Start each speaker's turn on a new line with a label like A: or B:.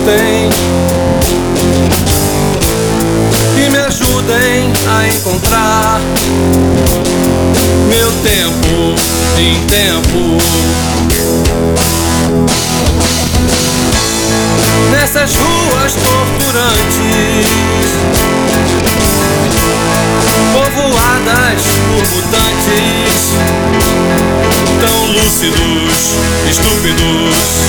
A: escutem e me ajudem a encontrar meu tempo em tempo. Nessas ruas torturantes, povoadas por mutantes, tão lúcidos, estúpidos,